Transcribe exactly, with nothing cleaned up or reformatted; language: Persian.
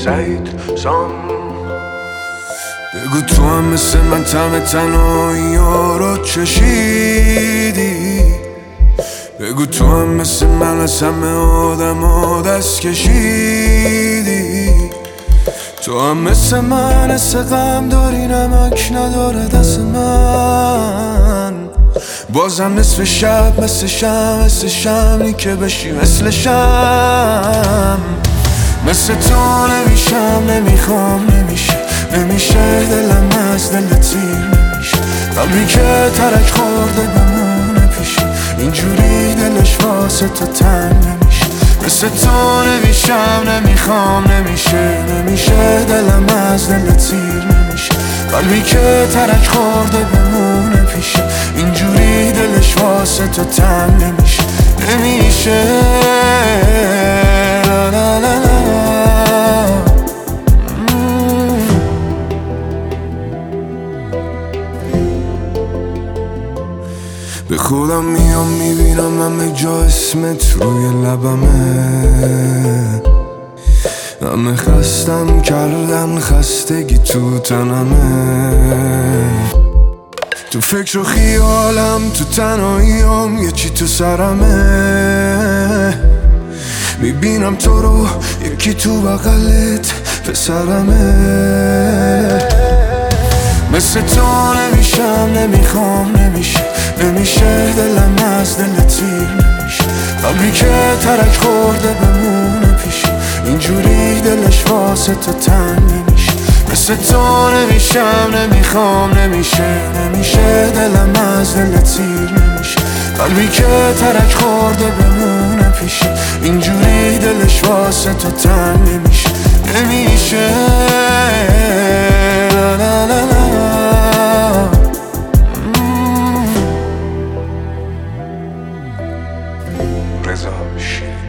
سعید سام. بگو تو هم مثل من طعم تنهایی ها رو چشیدی. بگو تو هم مثل من از همه آدم ها دست کشیدی. تو هم مثل من حس غم داری، نمک نداره دست من. بازم نصف شب مثل شم، مثل شمعی که بشی مثل شم. مثل تو نمیشم، نمیخوام، نمیشه نمیشه دلم از دل تیر نمیشه. قلبی که ترک خورده بمونه پیشه، اینجوری دلش واسه تو تنگ نمیشه. مثل تو نمیشم، نمیخوام، نمیشه نمیشه دلم از دل تیر نمیشه. قلبی که ترک خورده بمونه پیشه، اینجوری دلش واسه تو تنگ نمیشه نمیشه. لا لا لا لا. به خودم میام میبینم همه جا اسمت روی لبمه. همه خستم کردن، خستگی تو تنمه. تو فکر و خیالم، تو تنهاییام، یه چی تو سرمه. میبینم تو رو یکی تو بغلت پسرمه. مثل تو نمیشم، نمیخوام، نمیشه نمیشه دلم از دل تیر نمیشه. قلبی که ترک خورده بمونه پیشه، اینجوری دلش واسه تو تنگ نمیشه. مثل تو نمیشم، نمیخوام، نمیشه نمیشه دلم از دل تیر نمیشه. قلبی که ترک خورده بمونه پیشه، اینجوری دلش واسه تو تنگ نمیشه نمیشه. لا لا لا لا. رضا شیرین.